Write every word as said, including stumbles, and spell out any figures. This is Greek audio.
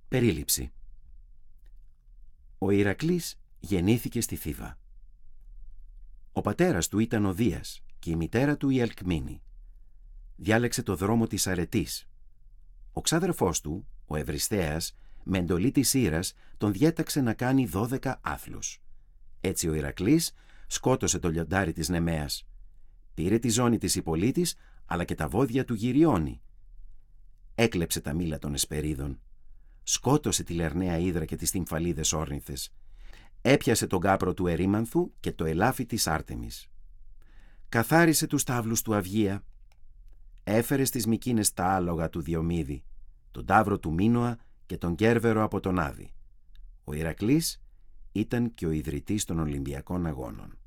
Περίληψη. Ο Ηρακλής γεννήθηκε στη Θήβα. Ο πατέρας του ήταν ο Δίας και η μητέρα του η Αλκμήνη. Διάλεξε το δρόμο της αρετής. Ο ξάδερφός του, ο Ευριστέας, με εντολή της Ήρας, τον διέταξε να κάνει δώδεκα άθλους. Έτσι ο Ηρακλής σκότωσε το λιοντάρι της Νεμαίας. Πήρε τη ζώνη της Ιππολίτης, αλλά και τα βόδια του Γυριώνη. Έκλεψε τα μήλα των Εσπερίδων. Σκότωσε τη Λερναία Ύδρα και τις Τυμφαλίδες Όρνηθες. Έπιασε τον κάπρο του Ερήμανθου και το ελάφι της Άρτεμις. Καθάρισε τους τάβλους του Αυγία. Έφερε στις Μικίνες τα άλογα του Διομήδη, τον ταύρο του Μίνωα και τον Κέρβερο από τον Άδη. Ο Ηρακλής ήταν και ο ιδρυτής των Ολυμπιακών Αγώνων.